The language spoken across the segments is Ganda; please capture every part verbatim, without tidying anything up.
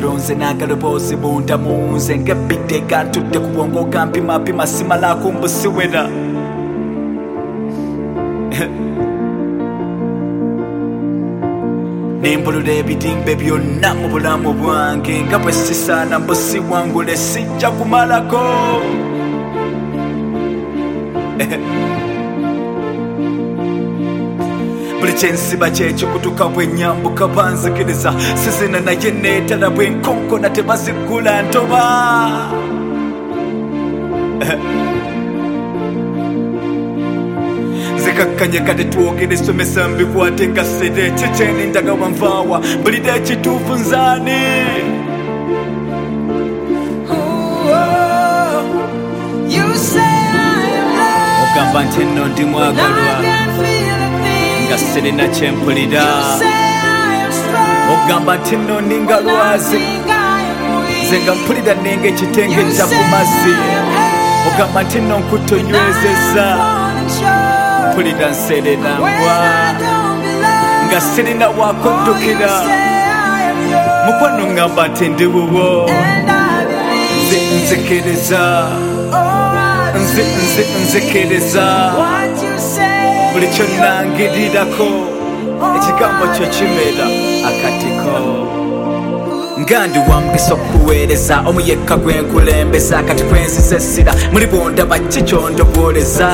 nze naagala boozi bunda mu nze ng'ebidde gantudde ku bwongo gampimapima simalaako mbusiwera nembulula ebidimbe byonna mu bulamu bwange nga bwe sisaana mbusiwangule sijja kumalako buli kyensiba kyekikutuka bwe nyambuka banzikiriza sizina naye neetala bwe nkonkona tebazigula ntoba nzikakkanye kati twogere somesa mbikwate nga sede kikyeni ndaga wanvaawa bulide ekituufu nzaani ogamba nti nno ndi mwagalwa nga sirina kyempulira ogamba nti nno ninga lwazi nze nga mpulira nenga ekitengejja ku mazzi ogamba nti nno nkutonywezeza mpulira nserera mbwa nga sirina wakuddukira mukwano ngamba nti ndi wuwo nze nzikiriza nze nze nzikiriza buli kyonnangirirako ekigambo kyo kimera akatiko nga ndi wambisa okuweereza omuyekka gwenkulembeza kati kwenziza essira muli bonda baki kyondogoleza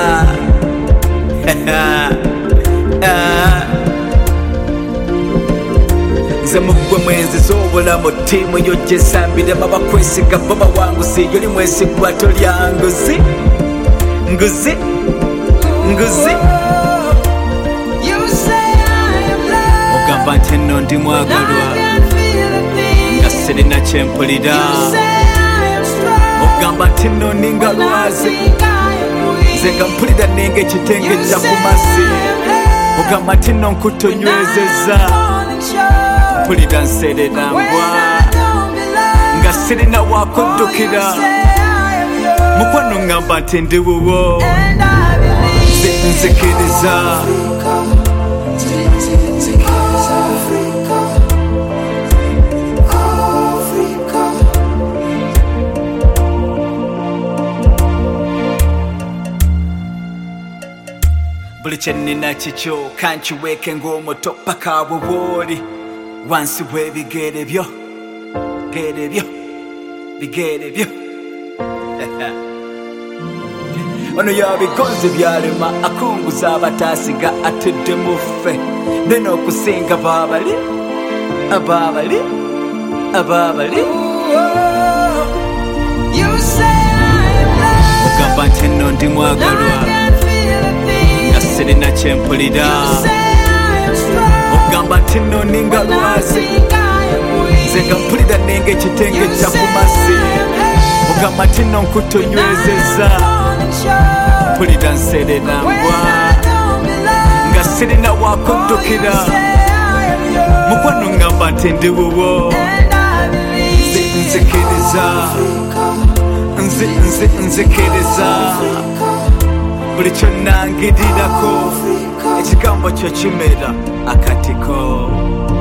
nze muggwe mwenziza obulamu ttiimu yo gyesambiremu abakwesiga bo bawanguzi yoli mwesigwa tolya nguzi nguzi nguzi ogamba nti nno ndi mwagalwa nga sirina kyempulira ogamba nti nno ninga lwazi nze nga mpulira nenga ekitengejja ku mazzi ogamba nti nno nkutonywezeza mpulira nserera mbwa nga sirina wakuddukira mukwano ngamba nti ndi wuwo nze nzikiriza buli kyenina kikyo kankiweeke ng'omuto paka bwe bw'oli wansi w'ebigere byo bigere byo bigere byo ono yabigonzi byalema akunguza abataasiga atudde muffe nene okusinga baabali abaabali abaabali ogamba nti nno ndi mwagalwa nga sirina kyempulira ogamba nti nno ninga lwazi nze nga mpulira nenga ekitengejja ku mazzi ogamba nti nno nkutonywezeza mpulira nserera mbwa nga sirina wakuddukira mukwano ngamba nti ndi wuwo nze nzikiriza nze nze nzikiriza buli kyonnangirirako ekigambo kyo kimera akatiko